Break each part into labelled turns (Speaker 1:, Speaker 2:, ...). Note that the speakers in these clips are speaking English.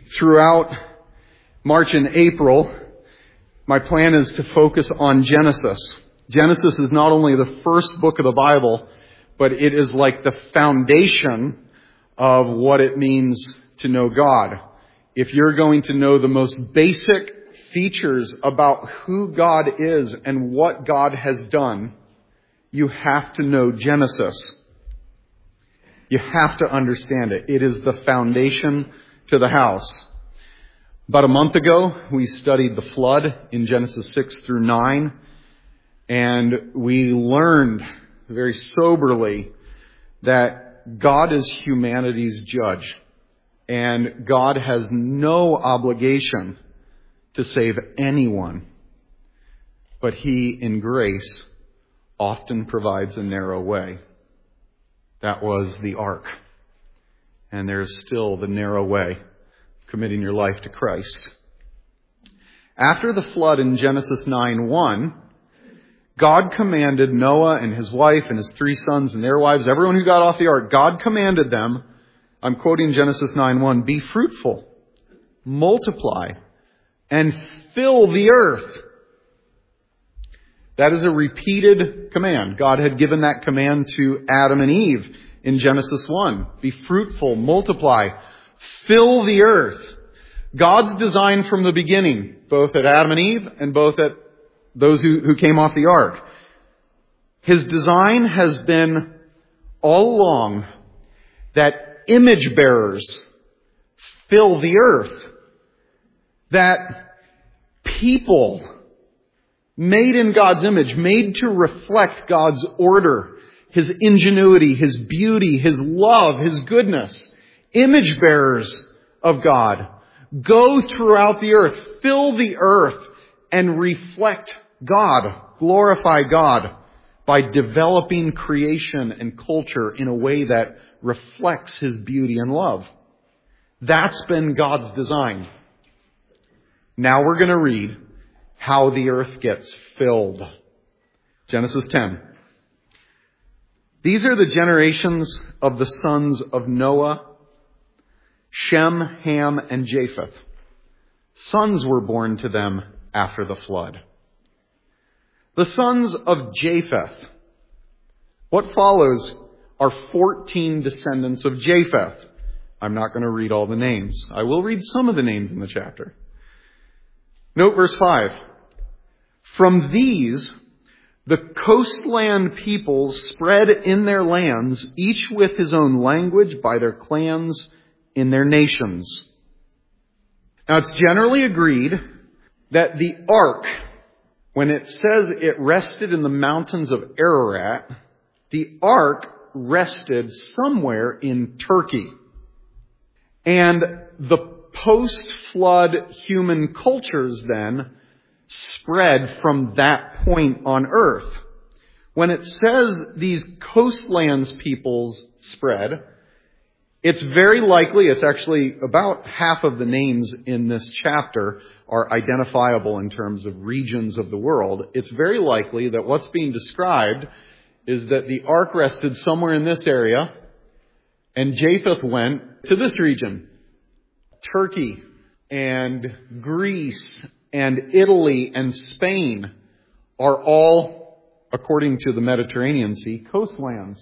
Speaker 1: throughout March and April, my plan is to focus on Genesis. Genesis is not only the first book of the Bible, but it is like the foundation of what it means to know God. If you're going to know the most basic features about who God is and what God has done, you have to know Genesis. You have to understand it. It is the foundation to the house. About a month ago, we studied the flood in Genesis 6 through 9, and we learned very soberly that God is humanity's judge, and God has no obligation to save anyone, but He, in grace, often provides a narrow way. That was the ark. And there's still the narrow way, committing your life to Christ. After the flood in Genesis 9:1, God commanded Noah and his wife and his 3 sons and their wives, everyone who got off the ark, God commanded them, I'm quoting Genesis 9:1, be fruitful, multiply, and fill the earth. That is a repeated command. God had given that command to Adam and Eve in Genesis 1. Be fruitful, multiply, fill the earth. God's design from the beginning, both at Adam and Eve and both at those who came off the ark. His design has been all along that image bearers fill the earth. That people made in God's image, made to reflect God's order, His ingenuity, His beauty, His love, His goodness, image bearers of God, go throughout the earth, fill the earth, and reflect God, glorify God by developing creation and culture in a way that reflects His beauty and love. That's been God's design. Now we're going to read how the earth gets filled. Genesis 10. These are the generations of the sons of Noah, Shem, Ham, and Japheth. Sons were born to them after the flood. The sons of Japheth. What follows are 14 descendants of Japheth. I'm not going to read all the names. I will read some of the names in the chapter. Note verse 5. From these, the coastland peoples spread in their lands, each with his own language, by their clans in their nations. Now, it's generally agreed that the ark, when it says it rested in the mountains of Ararat, the ark rested somewhere in Turkey. And the post-flood human cultures then spread from that point on earth. When it says these coastlands peoples spread, it's very likely, it's actually about half of the names in this chapter are identifiable in terms of regions of the world. It's very likely that what's being described is that the ark rested somewhere in this area, and Japheth went to this region. Turkey and Greece and Italy and Spain are all, according to the Mediterranean Sea, coastlands.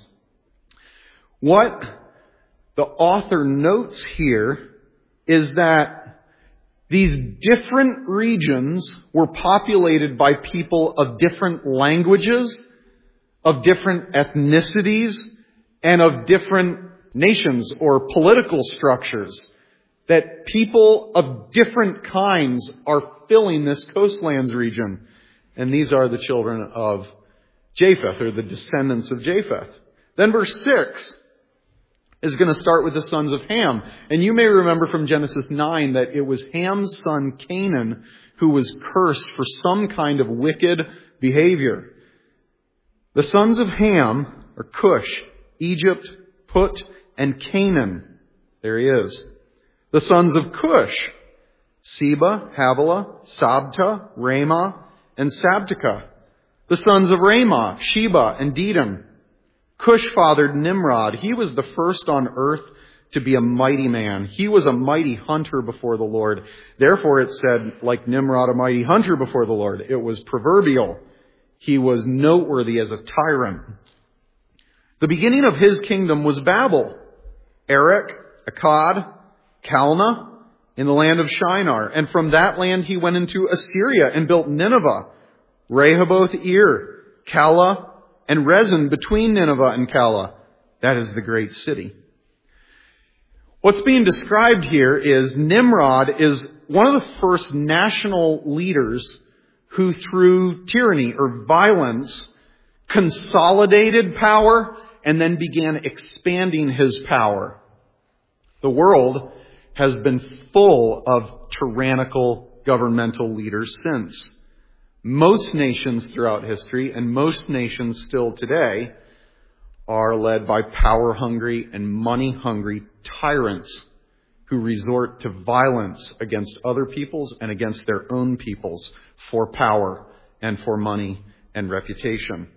Speaker 1: What the author notes here is that these different regions were populated by people of different languages, of different ethnicities, and of different nations or political structures. That people of different kinds are filling this coastlands region. And these are the children of Japheth, or the descendants of Japheth. Then verse 6 is going to start with the sons of Ham. And you may remember from Genesis 9 that it was Ham's son Canaan who was cursed for some kind of wicked behavior. The sons of Ham are Cush, Egypt, Put, and Canaan. There he is. The sons of Cush, Seba, Havilah, Sabta, Ramah, and Sabteka. The sons of Ramah, Sheba and Dedan. Cush fathered Nimrod. He was the first on earth to be a mighty man. He was a mighty hunter before the Lord. Therefore it said, like Nimrod, a mighty hunter before the Lord. It was proverbial. He was noteworthy as a tyrant. The beginning of his kingdom was Babel, Erech, Akkad, Calneh, in the land of Shinar. And from that land he went into Assyria and built Nineveh, Rehoboth, Ir, Calah, and Rezin between Nineveh and Calah. That is the great city. What's being described here is Nimrod is one of the first national leaders who through tyranny or violence consolidated power and then began expanding his power. The world has been full of tyrannical governmental leaders since. Most nations throughout history and most nations still today are led by power-hungry and money-hungry tyrants who resort to violence against other peoples and against their own peoples for power and for money and reputation.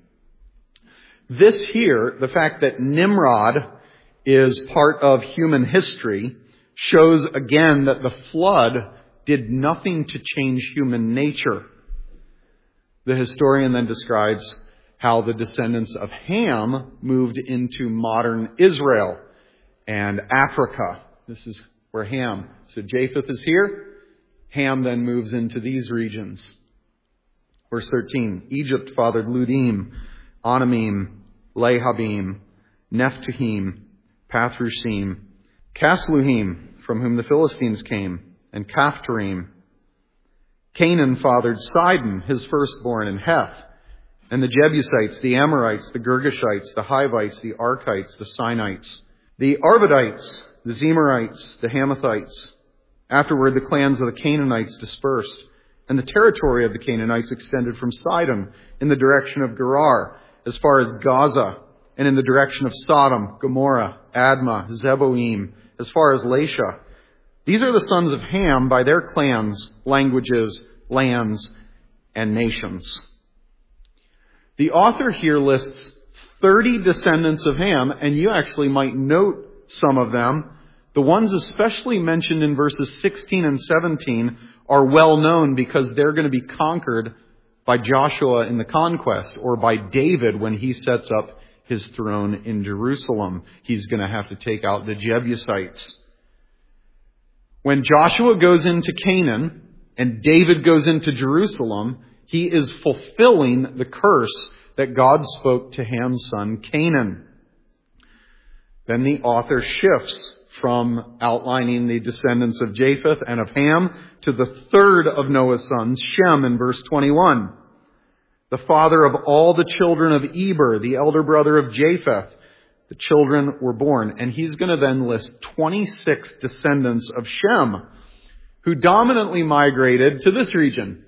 Speaker 1: This here, the fact that Nimrod is part of human history, shows again that the flood did nothing to change human nature. The historian then describes how the descendants of Ham moved into modern Israel and Africa. This is where Ham. So Japheth is here. Ham then moves into these regions. Verse 13. Egypt fathered Ludim, Anamim, Lehabim, Nephtuhim, Pathrusim, Casluhim, from whom the Philistines came, and Caphtorim. Canaan fathered Sidon, his firstborn, and Heth, and the Jebusites, the Amorites, the Girgashites, the Hivites, the Archites, the Sinites, the Arvadites, the Zemarites, the Hamathites. Afterward, the clans of the Canaanites dispersed, and the territory of the Canaanites extended from Sidon in the direction of Gerar, as far as Gaza, and in the direction of Sodom, Gomorrah, Admah, Zeboim, as far as Lasha. These are the sons of Ham by their clans, languages, lands, and nations. The author here lists 30 descendants of Ham, and you actually might note some of them. The ones especially mentioned in verses 16 and 17 are well known because they're going to be conquered by Joshua in the conquest, or by David when he sets up his throne in Jerusalem. He's going to have to take out the Jebusites. When Joshua goes into Canaan and David goes into Jerusalem, he is fulfilling the curse that God spoke to Ham's son Canaan. Then the author shifts from outlining the descendants of Japheth and of Ham to the third of Noah's sons, Shem, in verse 21. The father of all the children of Eber, the elder brother of Japheth. The children were born. And he's going to then list 26 descendants of Shem, who dominantly migrated to this region.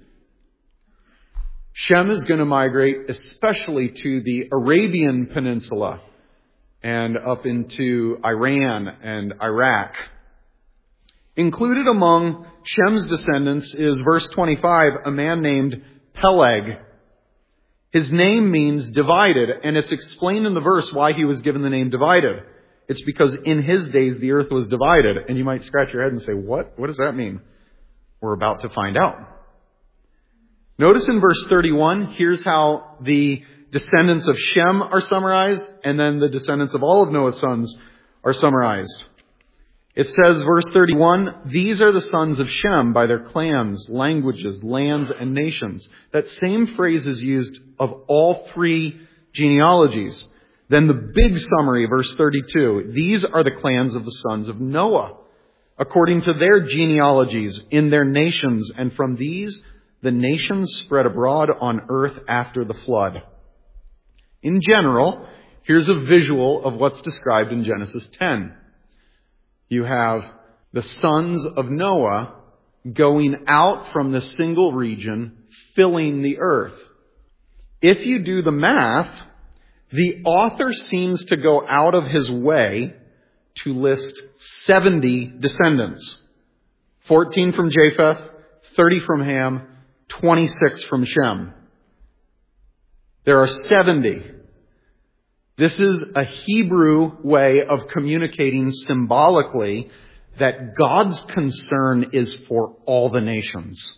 Speaker 1: Shem is going to migrate especially to the Arabian Peninsula and up into Iran and Iraq. Included among Shem's descendants is, verse 25, a man named Peleg. His name means divided, and it's explained in the verse why he was given the name divided. It's because in his days the earth was divided, and you might scratch your head and say, what? What does that mean? We're about to find out. Notice in verse 31, here's how the descendants of Shem are summarized, and then the descendants of all of Noah's sons are summarized. It says, verse 31, these are the sons of Shem by their clans, languages, lands, and nations. That same phrase is used of all three genealogies. Then the big summary, verse 32, these are the clans of the sons of Noah, according to their genealogies in their nations, and from these the nations spread abroad on earth after the flood. In general, here's a visual of what's described in Genesis 10. You have the sons of Noah going out from the single region, filling the earth. If you do the math, the author seems to go out of his way to list 70 descendants. 14 from Japheth, 30 from Ham, 26 from Shem. There are 70. This is a Hebrew way of communicating symbolically that God's concern is for all the nations.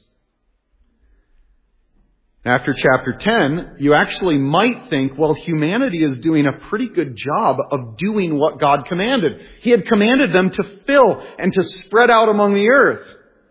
Speaker 1: After chapter 10, you actually might think, well, humanity is doing a pretty good job of doing what God commanded. He had commanded them to fill and to spread out among the earth.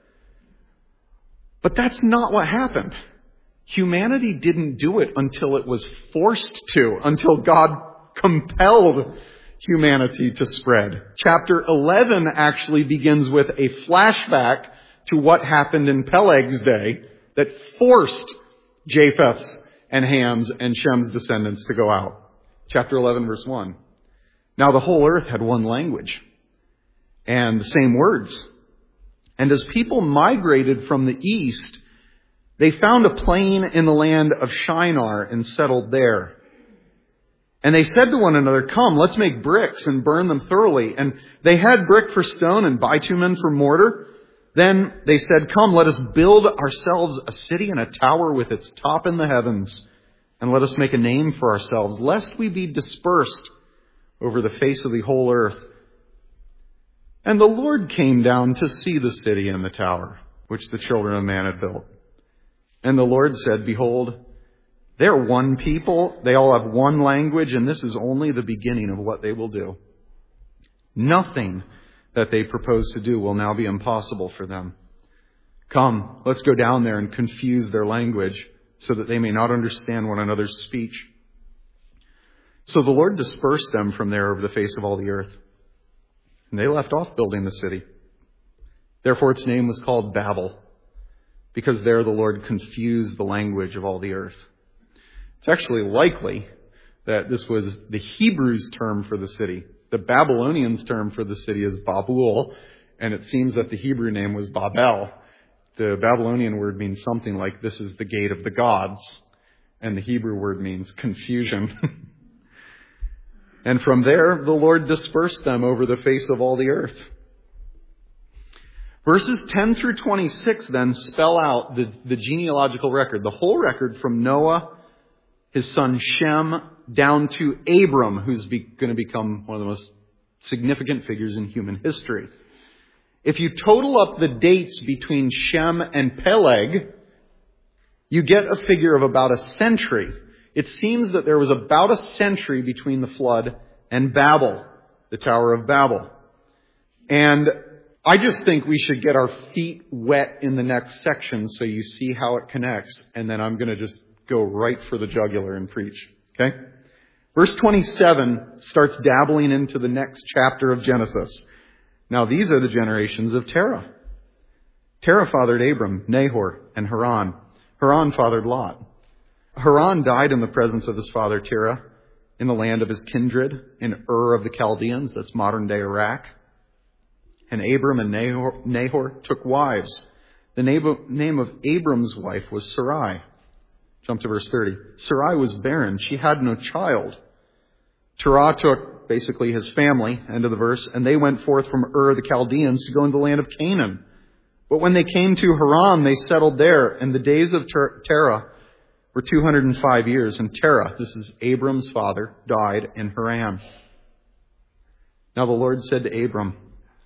Speaker 1: But that's not what happened. Humanity didn't do it until it was forced to, until God compelled humanity to spread. Chapter 11 actually begins with a flashback to what happened in Peleg's day that forced Japheth's and Ham's and Shem's descendants to go out. Chapter 11, verse 1. Now the whole earth had one language and the same words. And as people migrated from the east, they found a plain in the land of Shinar and settled there. And they said to one another, come, let's make bricks and burn them thoroughly. And they had brick for stone and bitumen for mortar. Then they said, come, let us build ourselves a city and a tower with its top in the heavens. And let us make a name for ourselves, lest we be dispersed over the face of the whole earth. And the Lord came down to see the city and the tower, which the children of man had built. And the Lord said, behold, they're one people, they all have one language, and this is only the beginning of what they will do. Nothing that they propose to do will now be impossible for them. Come, let's go down there and confuse their language, so that they may not understand one another's speech. So the Lord dispersed them from there over the face of all the earth. And they left off building the city. Therefore its name was called Babel, because there the Lord confused the language of all the earth. It's actually likely that this was the Hebrews' term for the city. The Babylonians' term for the city is Babul, and it seems that the Hebrew name was Babel. The Babylonian word means something like, this is the gate of the gods, and the Hebrew word means confusion. And from there, the Lord dispersed them over the face of all the earth. Verses 10 through 26 then spell out the genealogical record, the whole record from Noah, his son Shem, down to Abram, who's going to become one of the most significant figures in human history. If you total up the dates between Shem and Peleg, you get a figure of about a century. It seems that there was about a century between the flood and Babel, the Tower of Babel. And I just think we should get our feet wet in the next section so you see how it connects. And then I'm going to just go right for the jugular and preach. Okay? Verse 27 starts dabbling into the next chapter of Genesis. Now these are the generations of Terah. Terah fathered Abram, Nahor, and Haran. Haran fathered Lot. Haran died in the presence of his father Terah in the land of his kindred in Ur of the Chaldeans, that's modern-day Iraq. And Abram and Nahor took wives. The name of Abram's wife was Sarai. Jump to verse 30. Sarai was barren. She had no child. Terah took basically his family, end of the verse, and they went forth from Ur of the Chaldeans to go into the land of Canaan. But when they came to Haran, they settled there, and the days of Terah were 205 years. And Terah, this is Abram's father, died in Haran. Now the Lord said to Abram,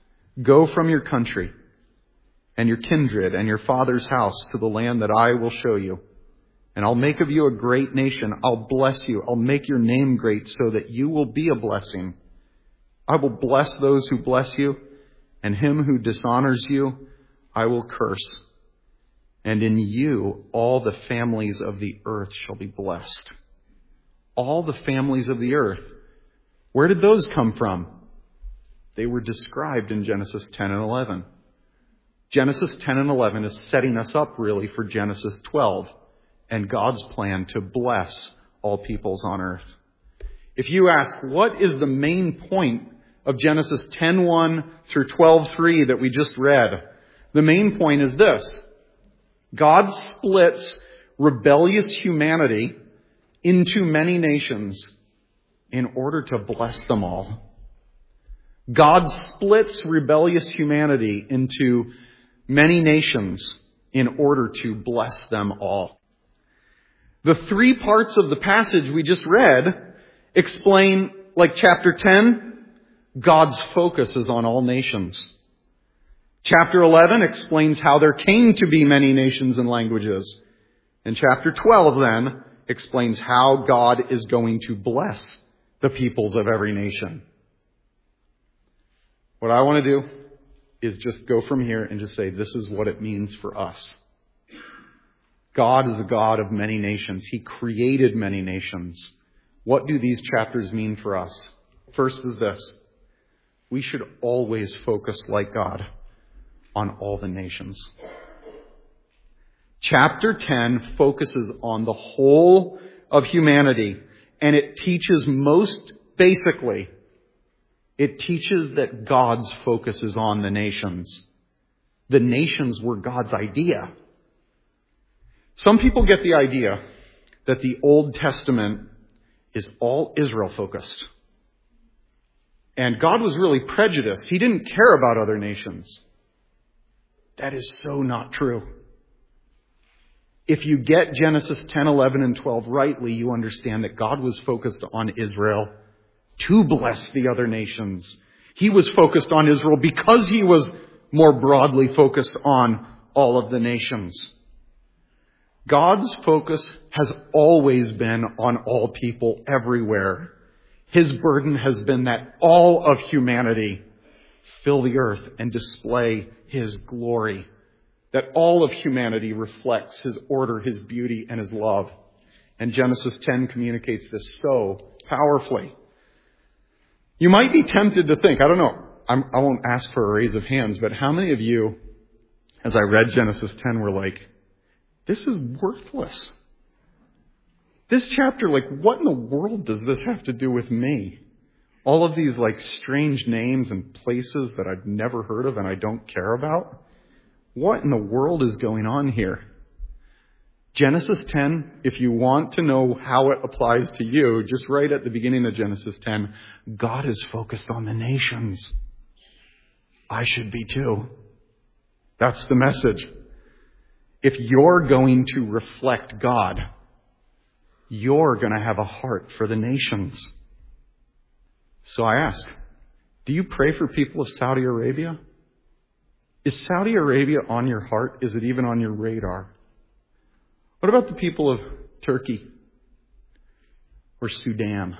Speaker 1: go from your country and your kindred and your father's house to the land that I will show you. And I'll make of you a great nation. I'll bless you. I'll make your name great so that you will be a blessing. I will bless those who bless you, and him who dishonors you, I will curse. And in you, all the families of the earth shall be blessed. All the families of the earth. Where did those come from? They were described in Genesis 10 and 11. Genesis 10 and 11 is setting us up really for Genesis 12 and God's plan to bless all peoples on earth. If you ask, what is the main point of Genesis 10:1 through 12:3 that we just read? The main point is this. God splits rebellious humanity into many nations in order to bless them all. God splits rebellious humanity into many nations in order to bless them all. The three parts of the passage we just read explain, like chapter 10, God's focus is on all nations. Chapter 11 explains how there came to be many nations and languages. And chapter 12 then explains how God is going to bless the peoples of every nation. What I want to do is just go from here and just say, this is what it means for us. God is a God of many nations. He created many nations. What do these chapters mean for us? First is this. We should always focus like God on all the nations. Chapter 10 focuses on the whole of humanity, and it teaches most basically, it teaches that God's focus is on the nations. The nations were God's idea. Some people get the idea that the Old Testament is all Israel focused. And God was really prejudiced. He didn't care about other nations. That is so not true. If you get Genesis 10, 11, and 12 rightly, you understand that God was focused on Israel to bless the other nations. He was focused on Israel because he was more broadly focused on all of the nations. God's focus has always been on all people everywhere. His burden has been that all of humanity fill the earth and display his glory. That all of humanity reflects his order, his beauty, and his love. And Genesis 10 communicates this so powerfully. You might be tempted to think, I don't know, I won't ask for a raise of hands, but how many of you, as I read Genesis 10, were like, this is worthless. This chapter, what in the world does this have to do with me? All of these, strange names and places that I've never heard of and I don't care about. What in the world is going on here? Genesis 10, if you want to know how it applies to you, just right at the beginning of Genesis 10, God is focused on the nations. I should be too. That's the message. If you're going to reflect God, you're going to have a heart for the nations. So I ask, do you pray for people of Saudi Arabia? Is Saudi Arabia on your heart? Is it even on your radar? What about the people of Turkey or Sudan?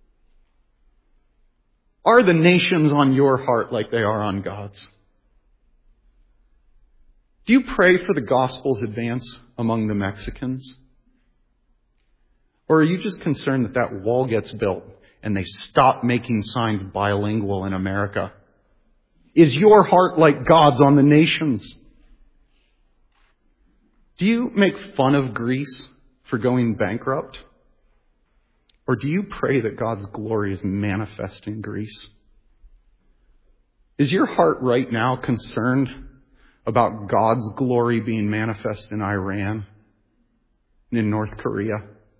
Speaker 1: Are the nations on your heart like they are on God's? Do you pray for the gospel's advance among the Mexicans? Or are you just concerned that that wall gets built and they stop making signs bilingual in America? Is your heart like God's on the nations? Do you make fun of Greece for going bankrupt? Or do you pray that God's glory is manifest in Greece? Is your heart right now concerned about God's glory being manifest in Iran and in North Korea?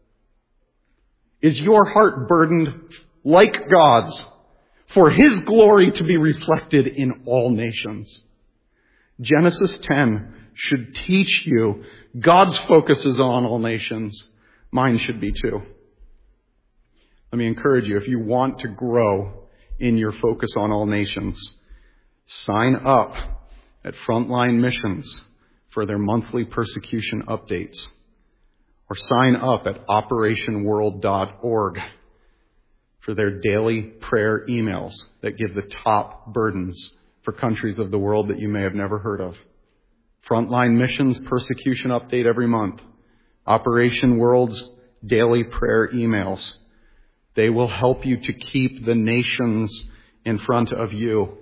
Speaker 1: Is your heart burdened like God's for his glory to be reflected in all nations? Genesis 10 should teach you God's focus is on all nations. Mine should be too. Let me encourage you, if you want to grow in your focus on all nations, sign up at Frontline Missions for their monthly persecution updates. Or sign up at operationworld.org for their daily prayer emails that give the top burdens for countries of the world that you may have never heard of. Frontline Missions persecution update every month. Operation World's daily prayer emails. They will help you to keep the nations in front of you.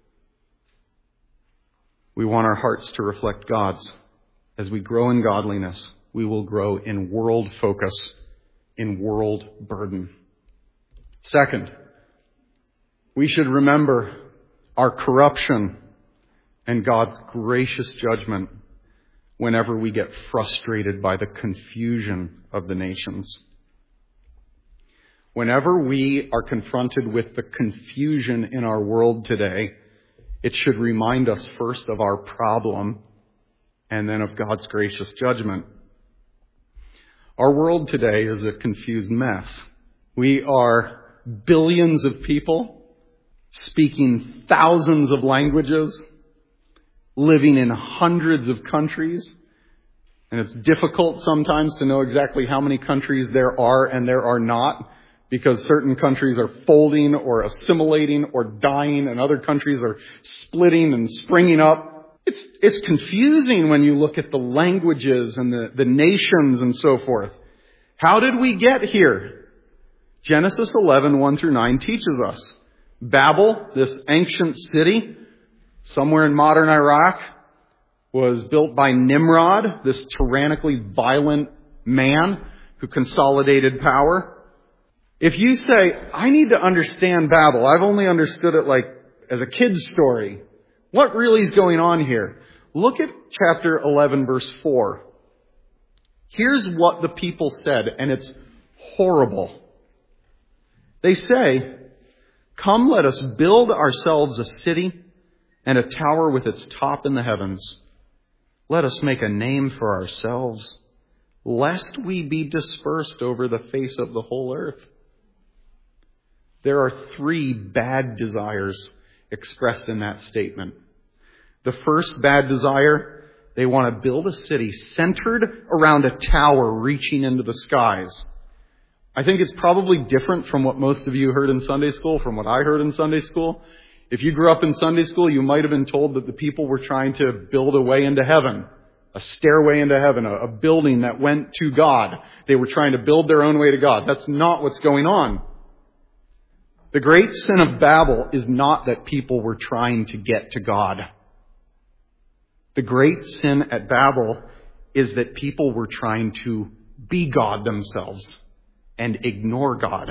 Speaker 1: We want our hearts to reflect God's. As we grow in godliness, we will grow in world focus, in world burden. Second, we should remember our corruption and God's gracious judgment whenever we get frustrated by the confusion of the nations. Whenever we are confronted with the confusion in our world today, it should remind us first of our problem and then of God's gracious judgment. Our world today is a confused mess. We are billions of people speaking thousands of languages, living in hundreds of countries. And it's difficult sometimes to know exactly how many countries there are and there are not, because certain countries are folding or assimilating or dying, and other countries are splitting and springing up. It's confusing when you look at the languages and the nations and so forth. How did we get here? Genesis 11, 1 through 9 teaches us. Babel, this ancient city, somewhere in modern Iraq, was built by Nimrod, this tyrannically violent man who consolidated power. If you say, I need to understand Babel, I've only understood it like as a kid's story. What really is going on here? Look at chapter 11, verse 4. Here's what the people said, and it's horrible. They say, "Come, let us build ourselves a city and a tower with its top in the heavens. Let us make a name for ourselves, lest we be dispersed over the face of the whole earth." There are 3 bad desires expressed in that statement. The first bad desire, they want to build a city centered around a tower reaching into the skies. I think it's probably different from what most of you heard in Sunday school, from what I heard in Sunday school. If you grew up in Sunday school, you might have been told that the people were trying to build a way into heaven, a stairway into heaven, a building that went to God. They were trying to build their own way to God. That's not what's going on. The great sin of Babel is not that people were trying to get to God. The great sin at Babel is that people were trying to be God themselves and ignore God.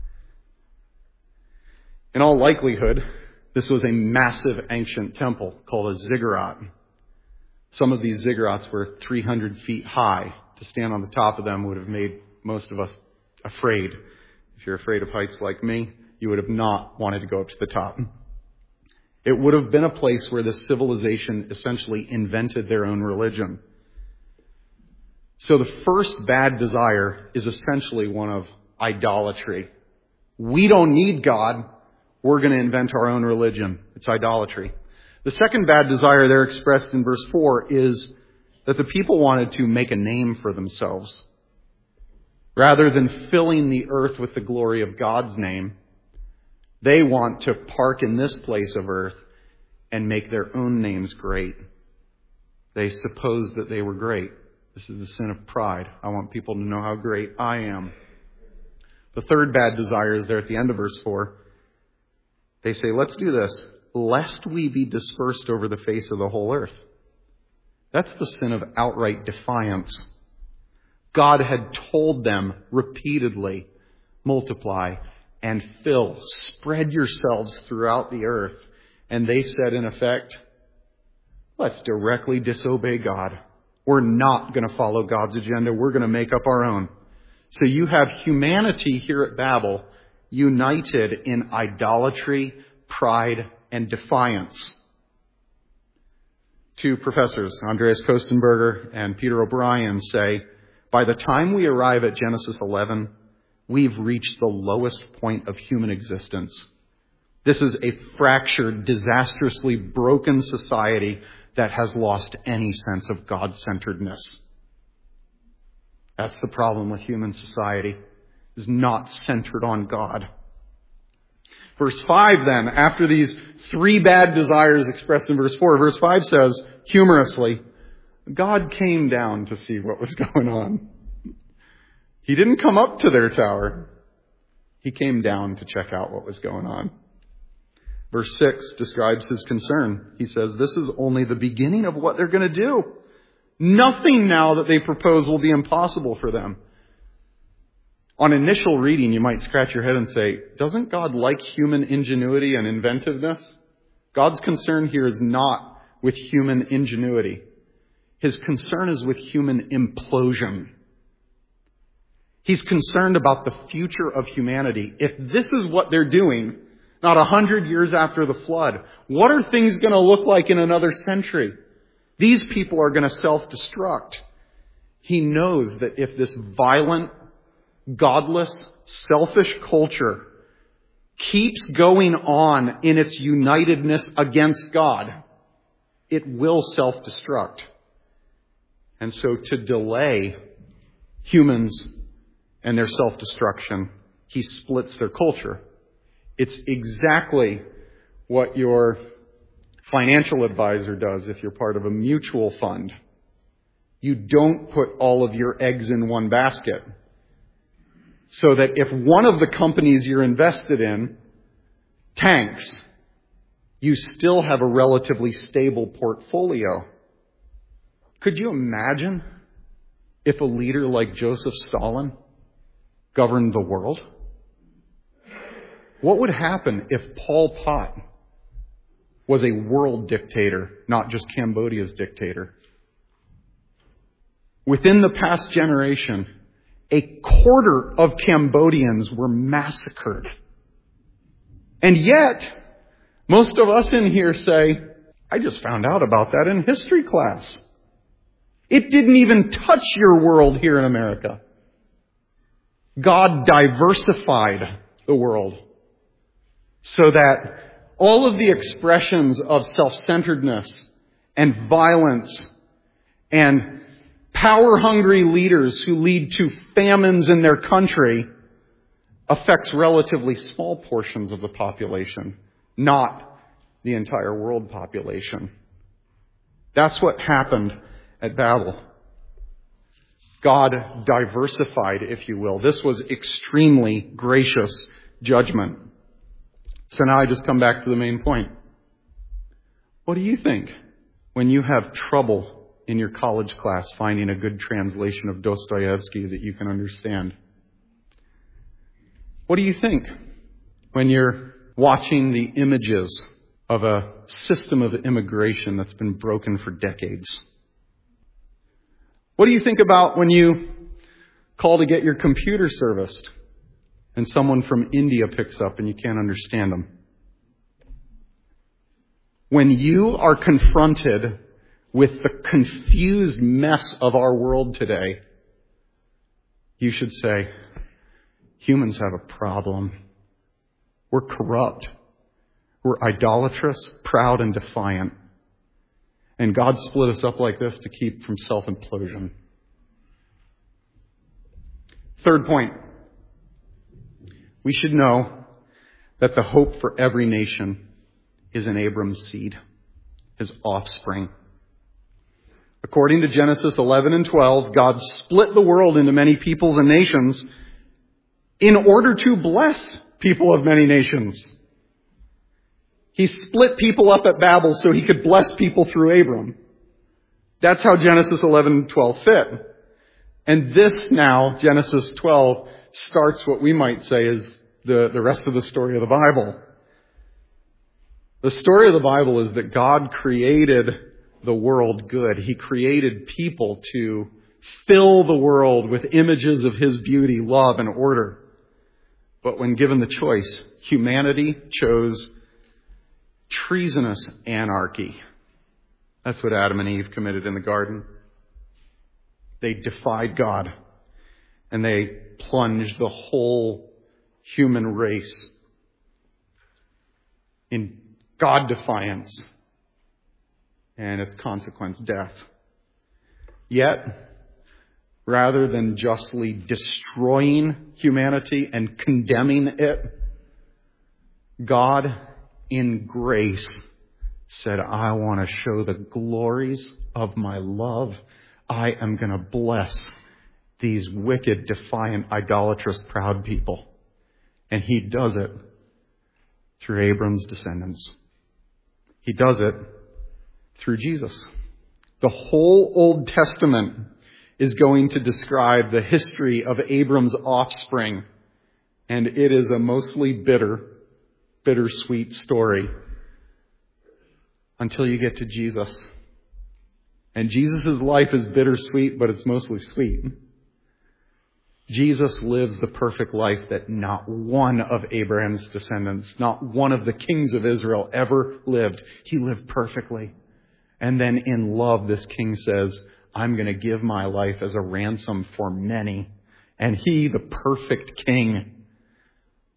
Speaker 1: In all likelihood, this was a massive ancient temple called a ziggurat. Some of these ziggurats were 300 feet high. To stand on the top of them would have made most of us afraid. If you're afraid of heights like me, you would have not wanted to go up to the top. It would have been a place where this civilization essentially invented their own religion. So the first bad desire is essentially one of idolatry. We don't need God. We're going to invent our own religion. It's idolatry. The second bad desire there expressed in verse 4 is that the people wanted to make a name for themselves. Rather than filling the earth with the glory of God's name, they want to park in this place of earth and make their own names great. They suppose that they were great. This is the sin of pride. I want people to know how great I am. The third bad desire is there at the end of verse 4. They say, let's do this, lest we be dispersed over the face of the whole earth. That's the sin of outright defiance. God had told them repeatedly, multiply and fill, spread yourselves throughout the earth. And they said, in effect, let's directly disobey God. We're not going to follow God's agenda. We're going to make up our own. So you have humanity here at Babel united in idolatry, pride, and defiance. 2 professors, Andreas Kostenberger and Peter O'Brien, say, by the time we arrive at Genesis 11, we've reached the lowest point of human existence. This is a fractured, disastrously broken society that has lost any sense of God-centeredness. That's the problem with human society, is not centered on God. Verse 5 then, after these 3 bad desires expressed in verse 4, verse 5 says, humorously, God came down to see what was going on. He didn't come up to their tower. He came down to check out what was going on. Verse 6 describes his concern. He says, this is only the beginning of what they're going to do. Nothing now that they propose will be impossible for them. On initial reading, you might scratch your head and say, doesn't God like human ingenuity and inventiveness? God's concern here is not with human ingenuity. His concern is with human implosion. He's concerned about the future of humanity. If this is what they're doing, not 100 years after the flood, what are things going to look like in another century? These people are going to self-destruct. He knows that if this violent, godless selfish culture keeps going on in its unitedness against God, it will self-destruct. And so to delay humans and their self-destruction, he splits their culture. It's exactly what your financial advisor does if you're part of a mutual fund. You don't put all of your eggs in one basket. So that if one of the companies you're invested in tanks, you still have a relatively stable portfolio. Could you imagine if a leader like Joseph Stalin governed the world? What would happen if Pol Pot was a world dictator, not just Cambodia's dictator? Within the past generation, a quarter of Cambodians were massacred. And yet, most of us in here say, I just found out about that in history class. It didn't even touch your world here in America. God diversified the world so that all of the expressions of self-centeredness and violence and power-hungry leaders who lead to famines in their country affects relatively small portions of the population, not the entire world population. That's what happened at Babel. God diversified, if you will. This was extremely gracious judgment. So now I just come back to the main point. What do you think when you have trouble in your college class finding a good translation of Dostoevsky that you can understand? What do you think when you're watching the images of a system of immigration that's been broken for decades? What do you think about when you call to get your computer serviced and someone from India picks up and you can't understand them? When you are confronted with the confused mess of our world today, you should say, humans have a problem. We're corrupt. We're idolatrous, proud, and defiant. And God split us up like this to keep from self-implosion. Third point. We should know that the hope for every nation is in Abram's seed, his offspring. According to Genesis 11 and 12, God split the world into many peoples and nations in order to bless people of many nations. He split people up at Babel so he could bless people through Abram. That's how Genesis 11 and 12 fit. And this now, Genesis 12, starts what we might say is the rest of the story of the Bible. The story of the Bible is that God created the world good. He created people to fill the world with images of His beauty, love, and order. But when given the choice, humanity chose treasonous anarchy. That's what Adam and Eve committed in the garden. They defied God, and they plunged the whole human race in God defiance, and its consequence, death. Yet, rather than justly destroying humanity and condemning it, God, in grace, said, I want to show the glories of my love. I am going to bless these wicked, defiant, idolatrous, proud people. And He does it through Abram's descendants. He does it through Jesus. The whole Old Testament is going to describe the history of Abram's offspring. And it is a mostly bittersweet story until you get to Jesus. And Jesus' life is bittersweet, but it's mostly sweet. Jesus lives the perfect life that not one of Abraham's descendants, not one of the kings of Israel ever lived. He lived perfectly. And then in love, this king says, I'm going to give my life as a ransom for many. And He, the perfect king,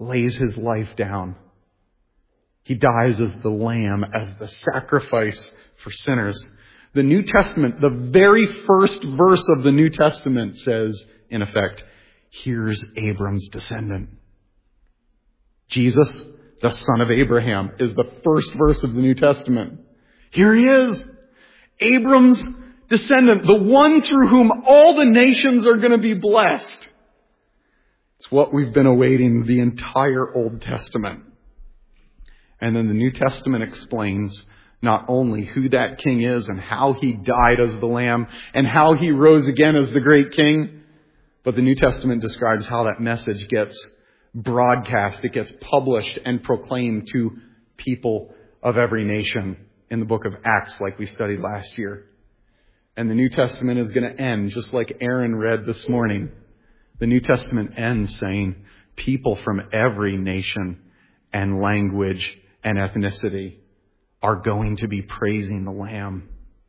Speaker 1: lays his life down. He dies as the lamb, as the sacrifice for sinners. The New Testament, the very first verse of the New Testament says, in effect, here's Abram's descendant. Jesus, the son of Abraham, is the first verse of the New Testament. Here he is, Abram's descendant, the one through whom all the nations are going to be blessed. It's what we've been awaiting the entire Old Testament. And then the New Testament explains not only who that king is and how he died as the lamb and how he rose again as the great king, but the New Testament describes how that message gets broadcast, it gets published and proclaimed to people of every nation in the book of Acts like we studied last year. And the New Testament is going to end, just like Aaron read this morning. The New Testament ends saying people from every nation and language and ethnicity are going to be praising the Lamb.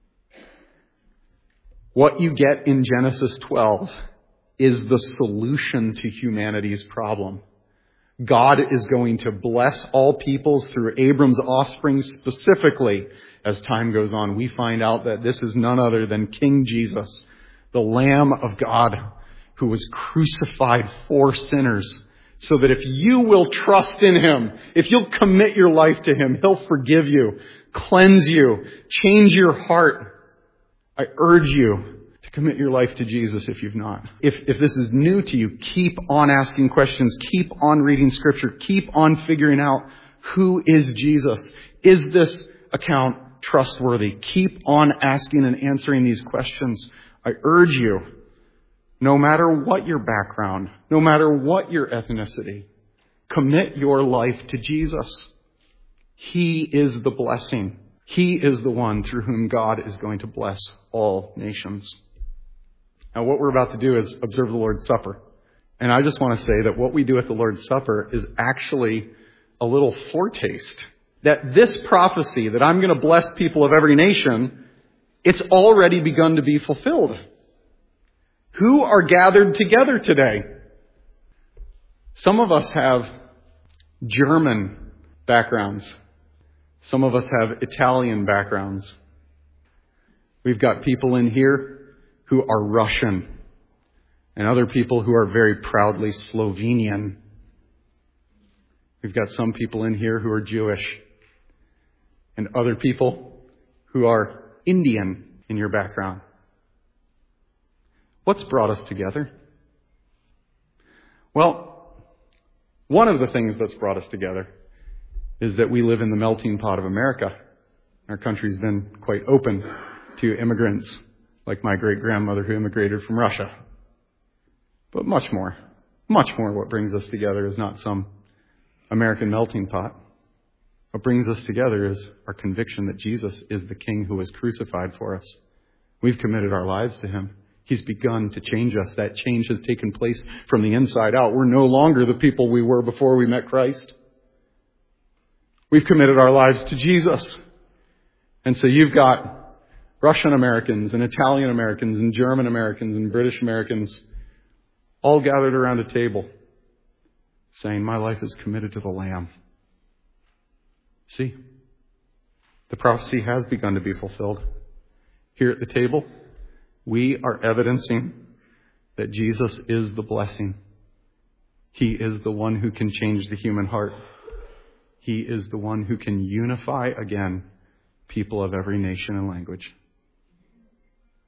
Speaker 1: What you get in Genesis 12 is the solution to humanity's problem. God is going to bless all peoples through Abram's offspring specifically. As time goes on, we find out that this is none other than King Jesus, the Lamb of God, who was crucified for sinners, so that if you will trust in Him, if you'll commit your life to Him, He'll forgive you, cleanse you, change your heart. I urge you to commit your life to Jesus if you've not. If this is new to you, keep on asking questions, keep on reading Scripture, keep on figuring out who is Jesus. Is this account trustworthy? Keep on asking and answering these questions. I urge you, no matter what your background, no matter what your ethnicity, commit your life to Jesus. He is the blessing. He is the one through whom God is going to bless all nations. Now, what we're about to do is observe the Lord's Supper. And I just want to say that what we do at the Lord's Supper is actually a little foretaste. That this prophecy that I'm going to bless people of every nation, it's already begun to be fulfilled. Who are gathered together today? Some of us have German backgrounds. Some of us have Italian backgrounds. We've got people in here who are Russian, and other people who are very proudly Slovenian. We've got some people in here who are Jewish, and other people who are Indian in your background. What's brought us together? Well, one of the things that's brought us together is that we live in the melting pot of America. Our country's been quite open to immigrants, like my great-grandmother who immigrated from Russia. But much more what brings us together is not some American melting pot. What brings us together is our conviction that Jesus is the King who was crucified for us. We've committed our lives to Him. He's begun to change us. That change has taken place from the inside out. We're no longer the people we were before we met Christ. We've committed our lives to Jesus. And so you've got Russian Americans and Italian Americans and German Americans and British Americans all gathered around a table saying, my life is committed to the Lamb. See, the prophecy has begun to be fulfilled. Here at the table, we are evidencing that Jesus is the blessing. He is the one who can change the human heart. He is the one who can unify again people of every nation and language.